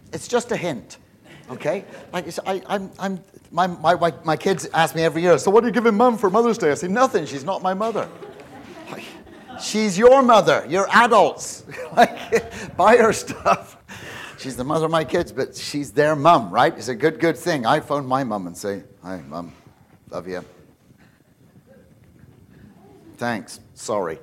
It's just a hint, okay? Like my kids ask me every year, so what are you giving Mum for Mother's Day? I say, nothing. She's not my mother. Like, she's your mother. You're adults. Like, buy her stuff. She's the mother of my kids, but she's their mum, right? It's a good thing. I phone my mum and say, hi, Mum, love you. Thanks, sorry.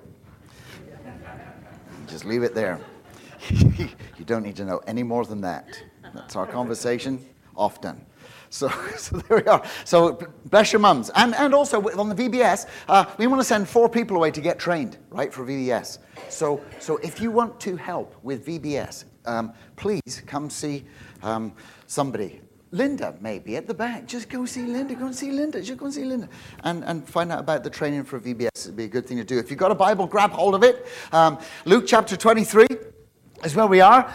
Just leave it there. You don't need to know any more than that. That's our conversation, often. So there we are. So bless your mums. And also on the VBS, we want to send 4 people away to get trained, right, for VBS. So if you want to help with VBS, please come see somebody. Linda, maybe, at the back. Just go see Linda. Go and see Linda. Just go and see Linda. And find out about the training for VBS. It'd be a good thing to do. If you've got a Bible, grab hold of it. Luke chapter 23 is where we are.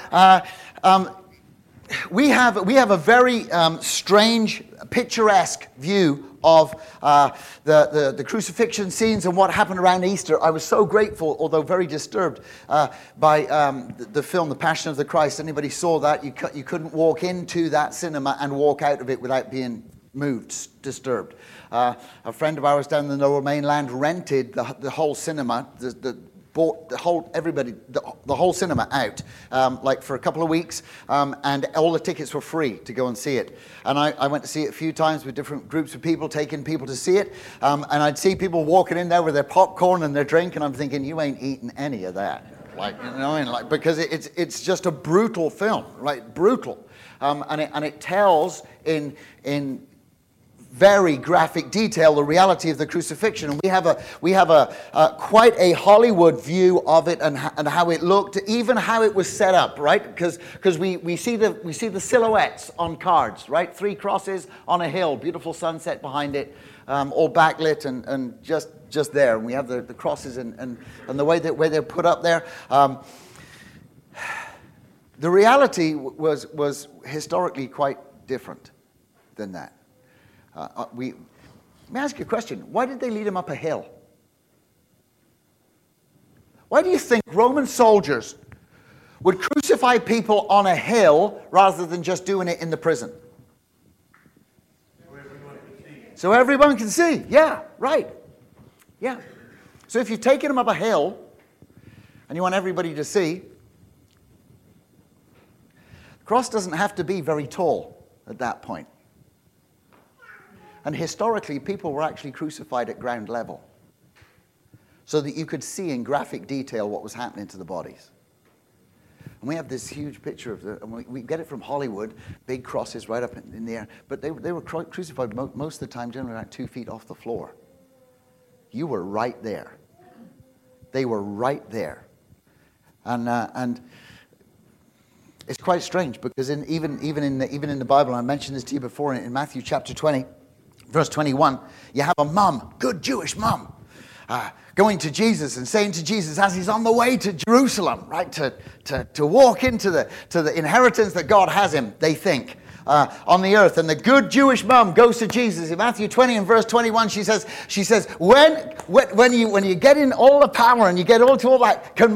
We have a very strange, picturesque view of the crucifixion scenes and what happened around Easter. I was so grateful, although very disturbed, by the film The Passion of the Christ. Anybody saw that? You couldn't walk into that cinema and walk out of it without being moved, disturbed. A friend of ours down in the Lower Mainland rented the whole cinema, bought the whole cinema out, like for a couple of weeks, and all the tickets were free to go and see it. And I went to see it a few times with different groups of people, taking people to see it, and I'd see people walking in there with their popcorn and their drink, and I'm thinking, you ain't eating any of that, like, you know, I mean, like, because it's just a brutal film, right? Brutal, and it tells in very graphic detail the reality of the crucifixion, and we have a quite a Hollywood view of it, and how it looked, even how it was set up, right? Because we see the silhouettes on cards, right? 3 crosses on a hill, beautiful sunset behind it, all backlit and just there. And we have the crosses and the way they're put up there. The reality was historically quite different than that. Let me ask you a question. Why did they lead him up a hill? Why do you think Roman soldiers would crucify people on a hill rather than just doing it in the prison? So everyone can see. Yeah, right. Yeah. So if you've taken him up a hill and you want everybody to see, the cross doesn't have to be very tall at that point. And historically, people were actually crucified at ground level so that you could see in graphic detail what was happening to the bodies. And we have this huge picture of and we get it from Hollywood, big crosses right up in the air. But they were crucified most of the time, generally about 2 feet off the floor. You were right there. They were right there. And it's quite strange because even in the Bible, and I mentioned this to you before, in Matthew chapter 20, verse 21, you have a mum, good Jewish mum, going to Jesus and saying to Jesus as he's on the way to Jerusalem, right, to walk into the inheritance that God has him, they think, on the earth. And the good Jewish mum goes to Jesus in Matthew 20 and verse 21. She says, when you get in all the power and you get all to all that, can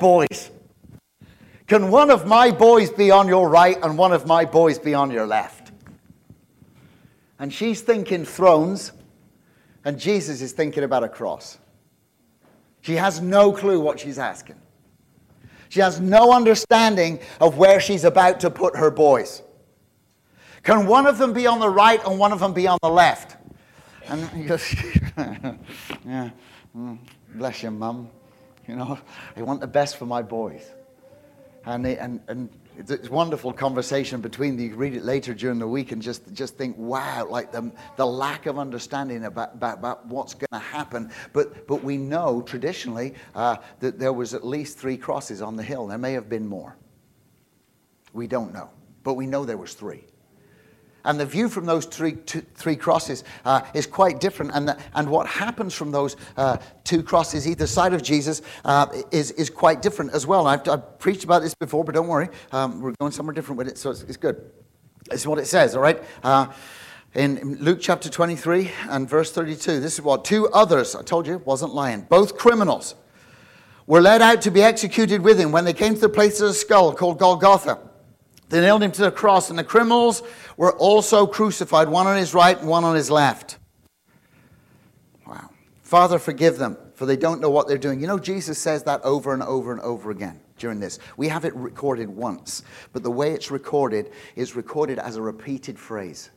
one of my boys be on your right and one of my boys be on your left? And she's thinking thrones, and Jesus is thinking about a cross. She has no clue what she's asking. She has no understanding of where she's about to put her boys. Can one of them be on the right and one of them be on the left? And he goes, yeah, bless you, Mum. You know, I want the best for my boys. And it's a wonderful conversation between them. You read it later during the week and just think, wow, like the lack of understanding about what's going to happen. But we know traditionally that there was at least 3 crosses on the hill. There may have been more. We don't know. But we know there was 3. And the view from those three crosses is quite different. And what happens from those 2 crosses either side of Jesus is quite different as well. I've preached about this before, but don't worry. We're going somewhere different with it, so it's good. It's what it says, all right? In Luke chapter 23 and verse 32, this is what 2 others, I told you, wasn't lying, both criminals, were led out to be executed with him when they came to the place of the skull called Golgotha. They nailed him to the cross, and the criminals were also crucified, one on his right and one on his left. Wow. Father, forgive them, for they don't know what they're doing. You know, Jesus says that over and over and over again during this. We have it recorded once, but the way it's recorded is recorded as a repeated phrase.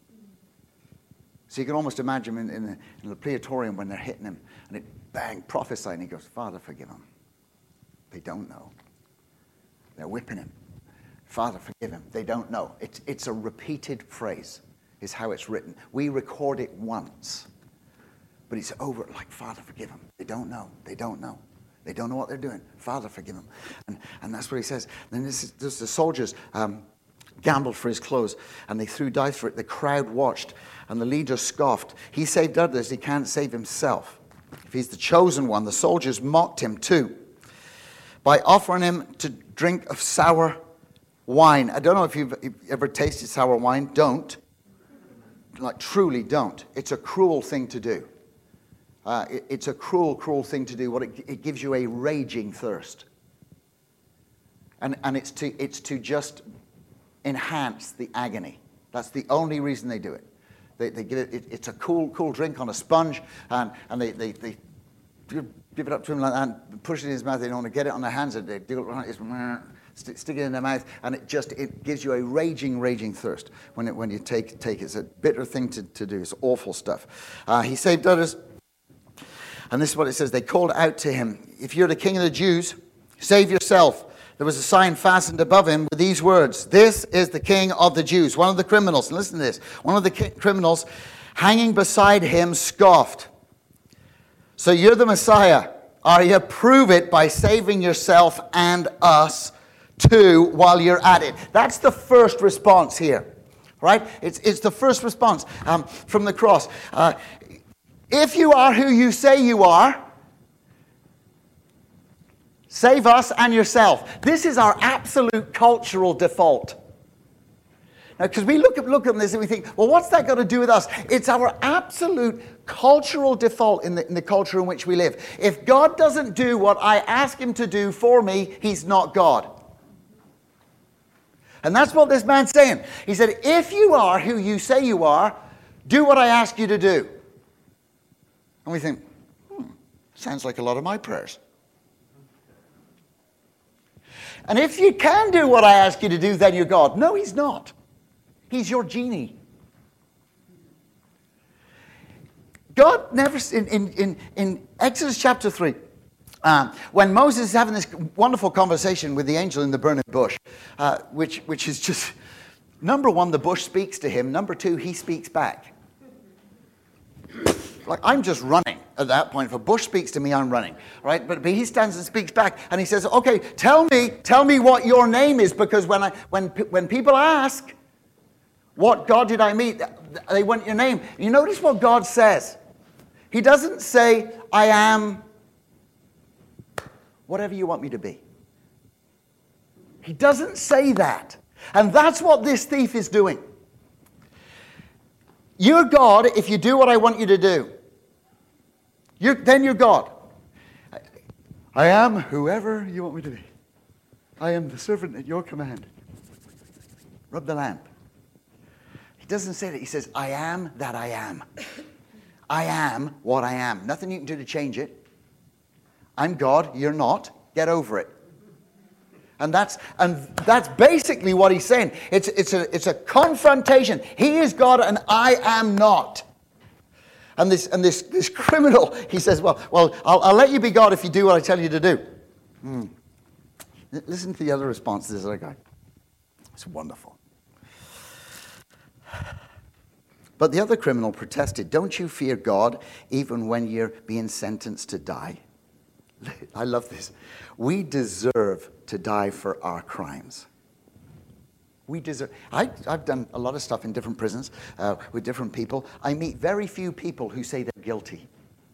So you can almost imagine in the praetorium when they're hitting him, and it bang, prophesy, and he goes, Father, forgive them. They don't know. They're whipping him. Father, forgive him. They don't know. It's a repeated phrase is how it's written. We record it once. But it's over like, Father, forgive them. They don't know. They don't know. They don't know what they're doing. Father, forgive them. And that's what he says. Then this the soldiers gambled for his clothes, and they threw dice for it. The crowd watched, and the leader scoffed. He saved others. He can't save himself. If he's the chosen one, the soldiers mocked him too by offering him to drink of sour wine. I don't know if you've ever tasted sour wine. Don't. Like, truly don't. It's a cruel thing to do. It's a cruel, cruel thing to do. It gives you a raging thirst. And it's to just enhance the agony. That's the only reason they do it. They give it's a cool drink on a sponge, and they give it up to him like that and push it in his mouth. They don't want to get it on their hands. They do it, stick it in their mouth, and it gives you a raging thirst when you take it. It's a bitter thing to do. It's awful stuff. He saved others, and this is what it says. They called out to him, "If you're the king of the Jews, save yourself." There was a sign fastened above him with these words, "This is the king of the Jews." One of the criminals, listen to this, one of the criminals hanging beside him scoffed. "So you're the Messiah, are you? Prove it by saving yourself and us too while you're at it." That's the first response here, right? It's the first response from the cross. If you are who you say you are, save us and yourself. This is our absolute cultural default. Now, because we look at this and we think, well, what's that got to do with us? It's our absolute cultural default in the culture in which we live. If God doesn't do what I ask him to do for me, he's not God. And that's what this man's saying. He said, if you are who you say you are, do what I ask you to do. And we think, sounds like a lot of my prayers. And if you can do what I ask you to do, then you're God. No, he's not. He's your genie. God never, in Exodus chapter 3, when Moses is having this wonderful conversation with the angel in the burning bush, which is just, number one, the bush speaks to him. Number two, he speaks back. Like, I'm just running at that point. If a bush speaks to me, I'm running, right? But he stands and speaks back, and he says, okay, tell me what your name is, because when people ask, what God did I meet, they want your name. You notice what God says. He doesn't say, I am whatever you want me to be. He doesn't say that. And that's what this thief is doing. You're God if you do what I want you to do. Then you're God. I am whoever you want me to be. I am the servant at your command. Rub the lamp. He doesn't say that. He says, I am that I am. I am what I am. Nothing you can do to change it. I'm God. You're not. Get over it. And that's basically what he's saying. It's a confrontation. He is God and I am not. And this criminal, he says, well, I'll let you be God if you do what I tell you to do. Listen to the other responses I got. It's wonderful. But the other criminal protested, don't you fear God even when you're being sentenced to die? I love this. We deserve to die for our crimes. We deserve. I've done a lot of stuff in different prisons with different people. I meet very few people who say they're guilty.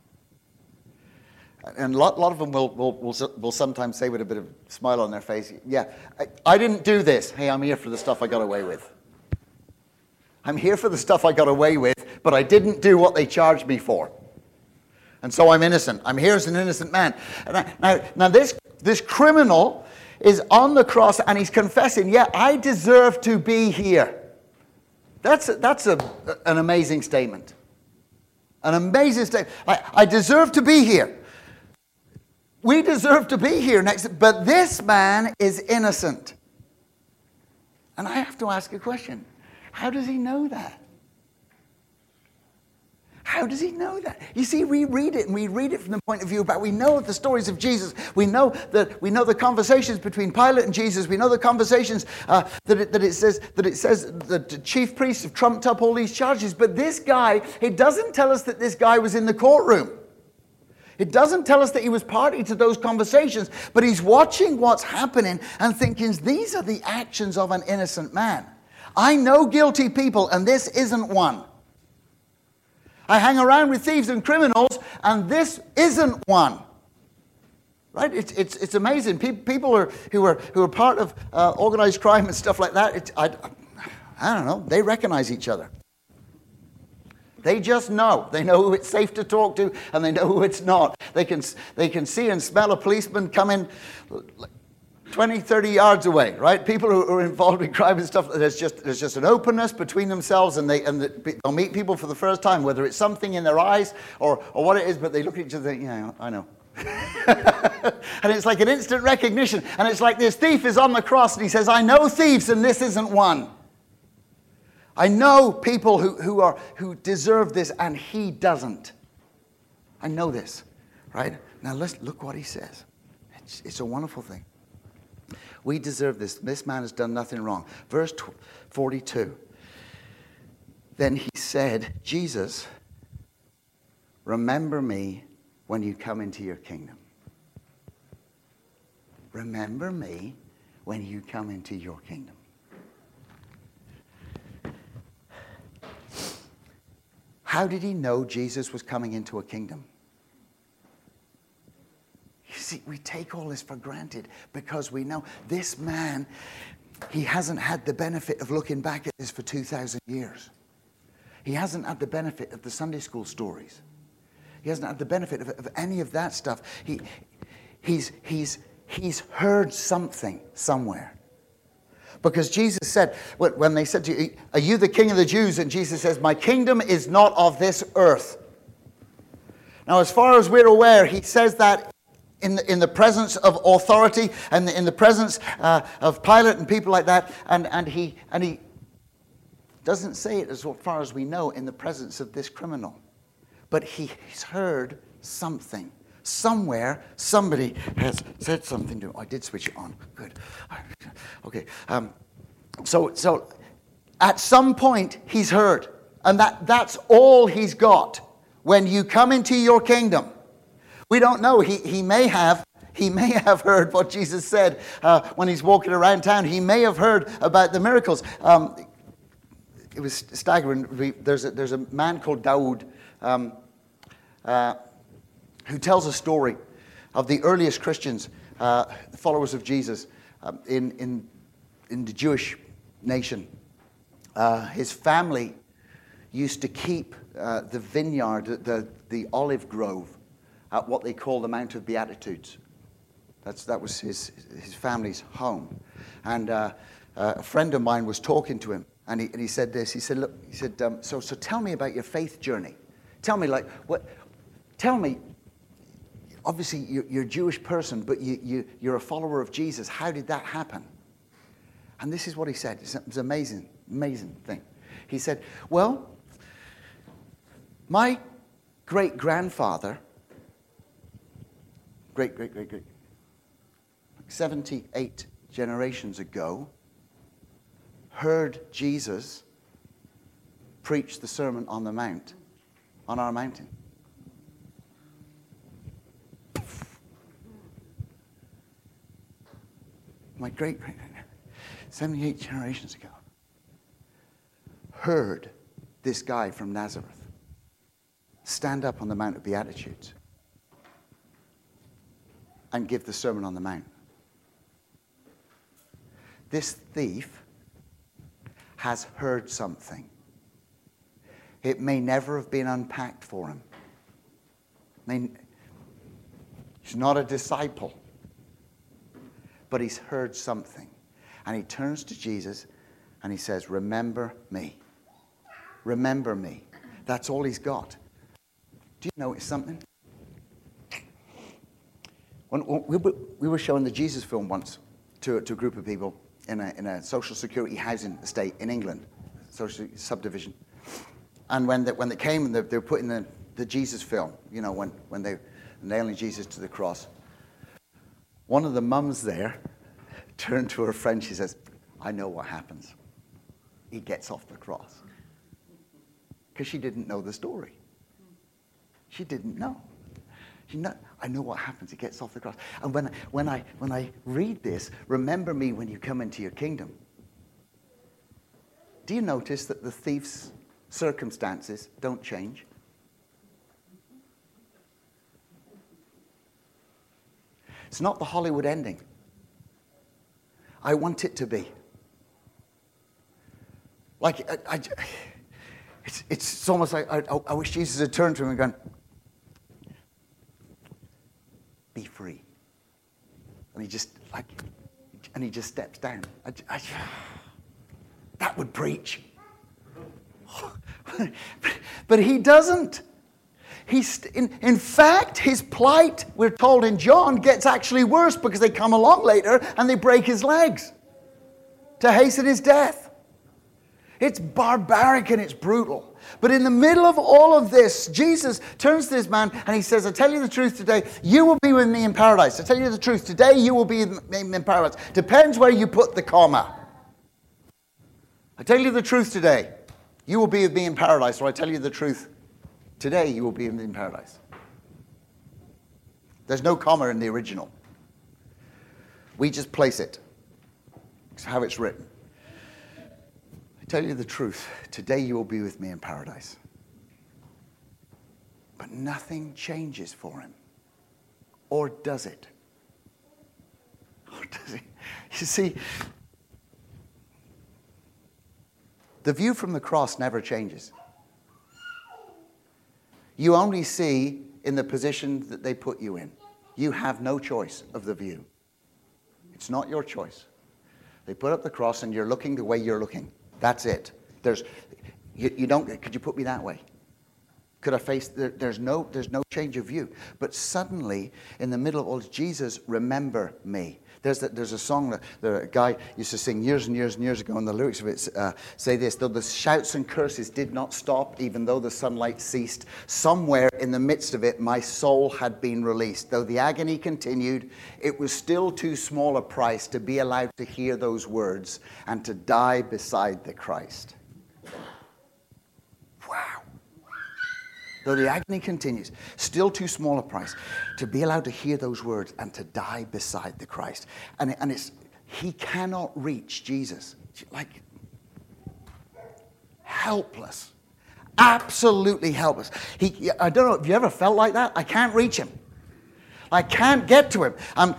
And a lot of them will sometimes say with a bit of a smile on their face, yeah, I didn't do this. Hey, I'm here for the stuff I got away with. I'm here for the stuff I got away with, but I didn't do what they charged me for. And so I'm innocent. I'm here as an innocent man. Now this criminal, is on the cross and he's confessing, yeah, I deserve to be here. That's an amazing statement. An amazing statement. I deserve to be here. We deserve to be here next, but this man is innocent. And I have to ask a question. How does he know that? How does he know that? You see, we read it, and we read it from the point of view about, we know the stories of Jesus. We know the conversations between Pilate and Jesus. We know the conversations that it says that the chief priests have trumped up all these charges. But this guy, it doesn't tell us that this guy was in the courtroom. It doesn't tell us that he was party to those conversations, but he's watching what's happening and thinking, these are the actions of an innocent man. I know guilty people, and this isn't one. I hang around with thieves and criminals, and this isn't one. Right? It's amazing. People who are part of organized crime and stuff like that, I don't know, they recognize each other. They just know. They know who it's safe to talk to, and they know who it's not. They can see and smell a policeman coming 20, 30 yards away, right? People who are involved in crime and stuff, there's just an openness between themselves, and they'll meet people for the first time, whether it's something in their eyes or what it is, but they look at each other and think, yeah, I know. And it's like an instant recognition. And it's like this thief is on the cross, and he says, I know thieves, and this isn't one. I know people who deserve this, and he doesn't. I know this, right? Now let's look what he says. It's a wonderful thing. We deserve this. This man has done nothing wrong. Verse 42. Then he said, Jesus, remember me when you come into your kingdom. Remember me when you come into your kingdom. How did he know Jesus was coming into a kingdom? You see, we take all this for granted because we know this man, he hasn't had the benefit of looking back at this for 2,000 years. He hasn't had the benefit of the Sunday school stories. He hasn't had the benefit of any of that stuff. He's heard something somewhere. Because Jesus said, when they said to you, are you the king of the Jews? And Jesus says, my kingdom is not of this earth. Now, as far as we're aware, he says that in the presence of authority and in the presence of Pilate and people like that. And he doesn't say it, as far as we know, in the presence of this criminal. But he's heard something. Somewhere, somebody has said something to him. Oh, I did switch it on. Good. Okay. So at some point, he's heard. And that's all he's got. When you come into your kingdom. We don't know. He may have heard what Jesus said when he's walking around town. He may have heard about the miracles. It was staggering. There's a man called Dawood who tells a story of the earliest Christians, followers of Jesus, in the Jewish nation. His family used to keep the vineyard, the olive grove, at what they call the Mount of Beatitudes. That was his family's home. And a friend of mine was talking to him, and he said this. He said, "Look," he said, so tell me about your faith journey. Tell me, tell me. Obviously, you're a Jewish person, but you're a follower of Jesus. How did that happen?" And this is what he said. It was an amazing, amazing thing. He said, well, my great-grandfather, great, 78 generations ago, heard Jesus preach the Sermon on the Mount, on our mountain. My great 78 generations ago heard this guy from Nazareth stand up on the Mount of Beatitudes and give the Sermon on the Mount. This thief has heard something. It may never have been unpacked for him. He's not a disciple. but he's heard something. And he turns to Jesus and he says, remember me. Remember me. That's all he's got. Do you notice something? When we were showing the Jesus film once to a group of people in a social security housing estate in England, social subdivision. And when they came and they were putting the Jesus film, you know, when they were nailing Jesus to the cross, one of the mums there turned to her friend. She says, I know what happens. He gets off the cross. Because she didn't know the story. She didn't know. I know what happens. He gets off the cross. And when I read this, remember me when you come into your kingdom. Do you notice that the thief's circumstances don't change? It's not the Hollywood ending. I want it to be. Like, it's almost like I wish Jesus had turned to him and gone, be free. And he just steps down. That would preach. But he doesn't. In fact, his plight, we're told in John, gets actually worse because they come along later and they break his legs to hasten his death. It's barbaric and it's brutal. But in the middle of all of this, Jesus turns to this man and he says, I tell you the truth today, you will be with me in paradise. I tell you the truth, today you will be in paradise. Depends where you put the comma. I tell you the truth today, you will be with me in paradise. Or I tell you the truth, today you will be in paradise. There's no comma in the original. We just place it. It's how it's written. I tell you the truth, today you will be with me in paradise. But nothing changes for him. Or does it? Or does it? You see, the view from the cross never changes. You only see in the position that they put you in. You have no choice of the view. It's not your choice. They put up the cross and you're looking the way you're looking. That's it. You don't. Could you put me that way? Could I face? There's no change of view. But suddenly, in the middle of all, Jesus, remember me. There's a song that the guy used to sing years and years and years ago, and the lyrics of it say this: though the shouts and curses did not stop, even though the sunlight ceased, somewhere in the midst of it, my soul had been released. Though the agony continued, it was still too small a price to be allowed to hear those words and to die beside the Christ. Wow. Though the agony continues, still too small a price to be allowed to hear those words and to die beside the Christ. And it's, he cannot reach Jesus. Like, helpless. Absolutely helpless. I don't know, have you ever felt like that? I can't reach him. I can't get to him.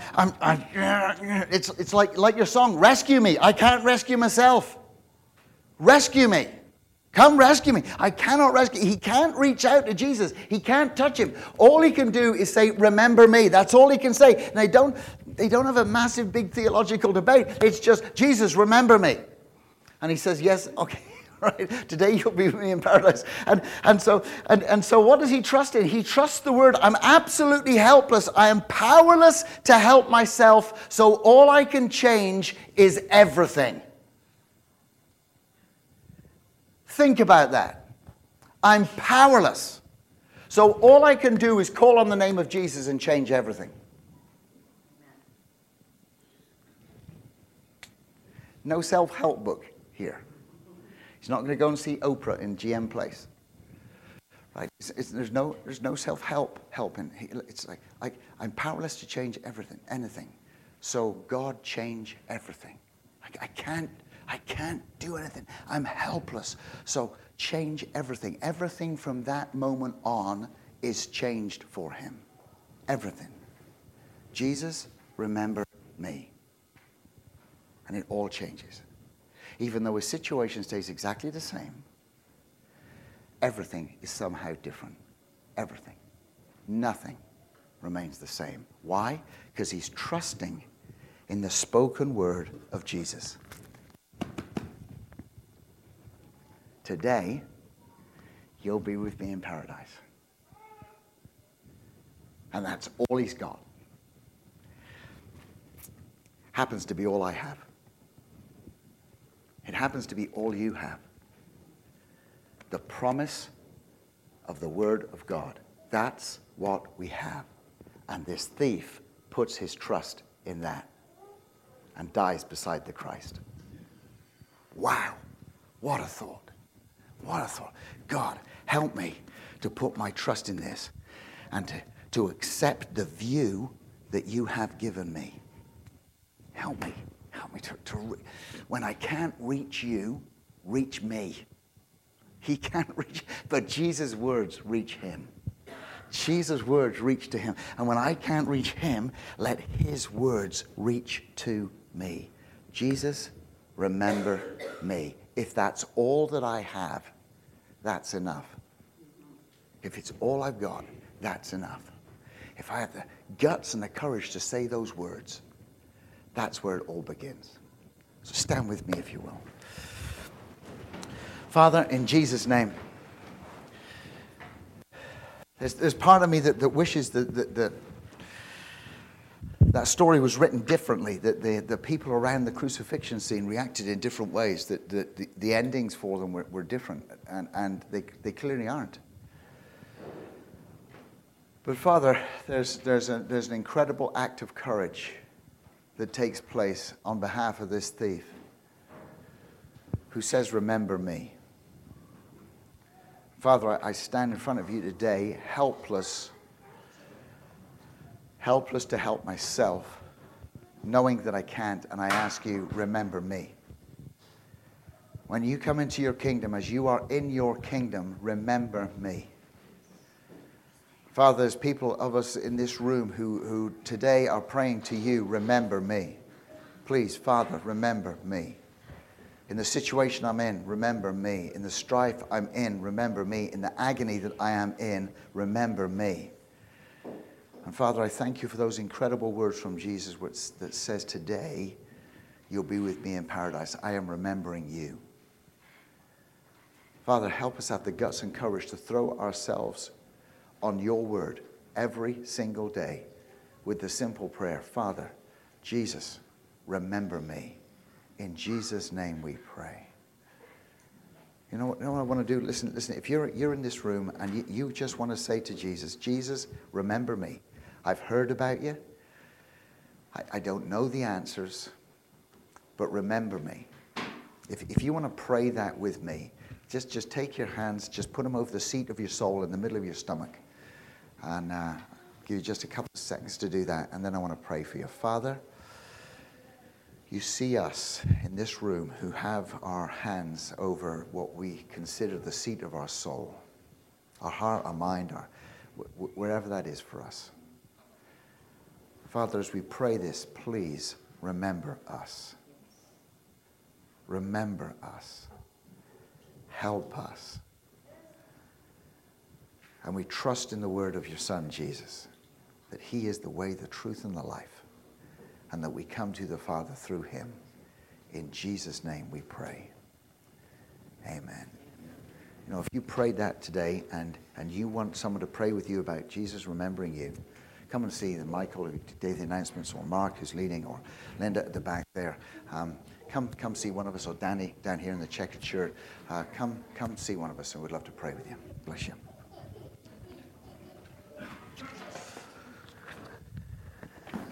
It's like your song, rescue me. I can't rescue myself. Rescue me. Come rescue me. I cannot rescue. He can't reach out to Jesus. He can't touch him. All he can do is say, remember me. That's all he can say. And they don't have a massive, big theological debate. It's just, Jesus, remember me. And he says, yes, okay, right. Today you'll be with me in paradise. And so what does he trust in? He trusts the word, I'm absolutely helpless. I am powerless to help myself. So all I can change is everything. Think about that. I'm powerless. So all I can do is call on the name of Jesus and change everything. No self-help book here. He's not going to go and see Oprah in GM Place. Right? There's no self-help helping. It's like I'm powerless to change anything. So God, change everything. I can't do anything. I'm helpless. So change everything. Everything from that moment on is changed for him. Everything. Jesus, remember me. And it all changes. Even though his situation stays exactly the same, everything is somehow different. Everything. Nothing remains the same. Why? Because he's trusting in the spoken word of Jesus. Today, you'll be with me in paradise. And that's all he's got. Happens to be all I have. It happens to be all you have. The promise of the word of God. That's what we have. And this thief puts his trust in that and dies beside the Christ. Wow. What a thought. What a thought. God, help me to put my trust in this and to accept the view that you have given me. Help me. Help me to when I can't reach you, reach me. He can't reach, but Jesus' words reach him. Jesus' words reach to him. And when I can't reach him, let his words reach to me. Jesus, remember me. If that's all that I have, that's enough. If it's all I've got, that's enough. If I have the guts and the courage to say those words, that's where it all begins. So stand with me if you will. Father, in Jesus' name, there's part of me that wishes that story was written differently, that the people around the crucifixion scene reacted in different ways, that the endings for them were different, and they clearly aren't. But Father, there's an incredible act of courage that takes place on behalf of this thief who says, remember me. Father, I stand in front of you today helpless to help myself, knowing that I can't, and I ask you, remember me. When you come into your kingdom, as you are in your kingdom, remember me. Father, there's people of us in this room who today are praying to you, remember me. Please, Father, remember me. In the situation I'm in, remember me. In the strife I'm in, remember me. In the agony that I am in, remember me. And Father, I thank you for those incredible words from Jesus that says, today you'll be with me in paradise. I am remembering you. Father, help us have the guts and courage to throw ourselves on your word every single day with the simple prayer, Father, Jesus, remember me. In Jesus' name we pray. You know what I want to do? Listen, if you're in this room and you just want to say to Jesus, Jesus, remember me. I've heard about you. I don't know the answers, but remember me. If you want to pray that with me, just take your hands, just put them over the seat of your soul in the middle of your stomach. And give you just a couple of seconds to do that. And then I want to pray for you. Father, you see us in this room who have our hands over what we consider the seat of our soul, our heart, our mind, wherever that is for us. Father, as we pray this, please remember us. Remember us. Help us. And we trust in the word of your Son, Jesus, that he is the way, the truth, and the life, and that we come to the Father through him. In Jesus' name we pray. Amen. You know, if you prayed that today and you want someone to pray with you about Jesus remembering you, come and see Michael who did the announcements, or Mark who's leading, or Linda at the back there. Come see one of us, or Danny down here in the checkered shirt. Come see one of us, and we'd love to pray with you. Bless you.